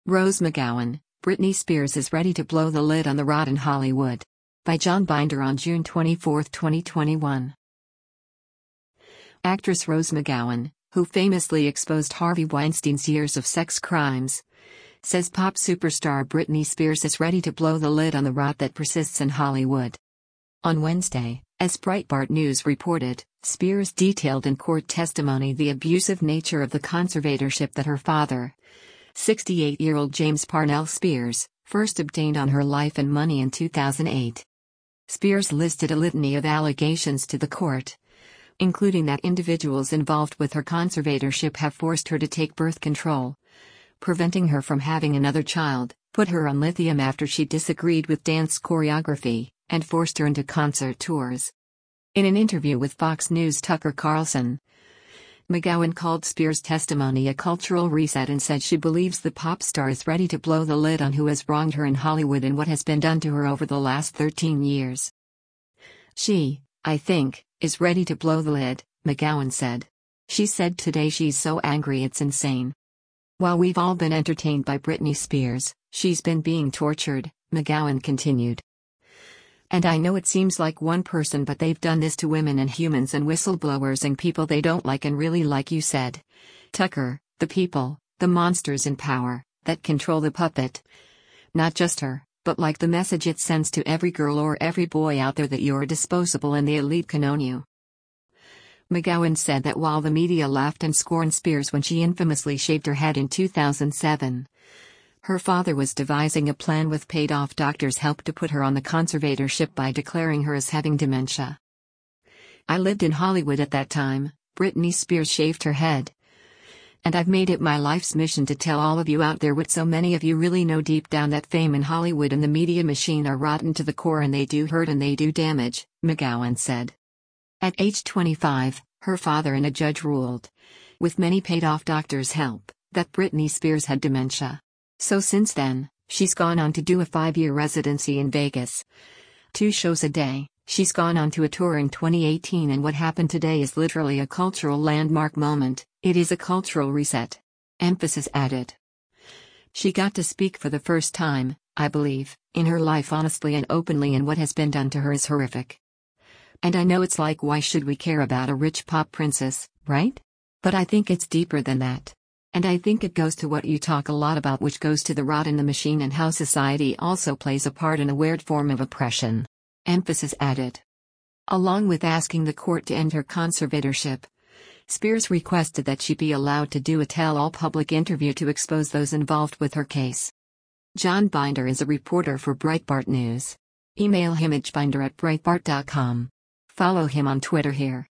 Rose McGowan, Britney Spears is ready to blow the lid on the rot in Hollywood. By John Binder on June 24, 2021. Actress Rose McGowan, who famously exposed Harvey Weinstein's years of sex crimes, says pop superstar Britney Spears is ready to blow the lid on the rot that persists in Hollywood. On Wednesday, as Breitbart News reported, Spears detailed in court testimony the abusive nature of the conservatorship that her father, 68-year-old James Parnell Spears, first obtained on her life and money in 2008. Spears listed a litany of allegations to the court, including that individuals involved with her conservatorship have forced her to take birth control, preventing her from having another child, put her on lithium after she disagreed with dance choreography, and forced her into concert tours. In an interview with Fox News' Tucker Carlson, McGowan called Spears' testimony a cultural reset and said she believes the pop star is ready to blow the lid on who has wronged her in Hollywood and what has been done to her over the last 13 years. She, I think, is ready to blow the lid, McGowan said. She said today she's so angry it's insane. While we've all been entertained by Britney Spears, she's been being tortured, McGowan continued. And I know it seems like one person, but they've done this to women and humans and whistleblowers and people they don't like, and really, like you said, Tucker, the people, the monsters in power, that control the puppet. Not just her, but like the message it sends to every girl or every boy out there that you're disposable and the elite can own you. McGowan said that while the media laughed and scorned Spears when she infamously shaved her head in 2007, her father was devising a plan with paid-off doctors' help to put her on the conservatorship by declaring her as having dementia. I lived in Hollywood at that time, Britney Spears shaved her head. And I've made it my life's mission to tell all of you out there what so many of you really know deep down, that fame in Hollywood and the media machine are rotten to the core and they do hurt and they do damage, McGowan said. At age 25, her father and a judge ruled, with many paid-off doctors' help, that Britney Spears had dementia. So since then, she's gone on to do a 5-year residency in Vegas. 2 shows a day, she's gone on to a tour in 2018, and what happened today is literally a cultural landmark moment. It is a cultural reset. Emphasis added. She got to speak for the first time, I believe, in her life honestly and openly, and what has been done to her is horrific. And I know it's like, why should we care about a rich pop princess, right? But I think it's deeper than that. And I think it goes to what you talk a lot about, which goes to the rot in the machine and how society also plays a part in a weird form of oppression. Emphasis added. Along with asking the court to end her conservatorship, Spears requested that she be allowed to do a tell-all public interview to expose those involved with her case. John Binder is a reporter for Breitbart News. Email him at binder@breitbart.com. Follow him on Twitter here.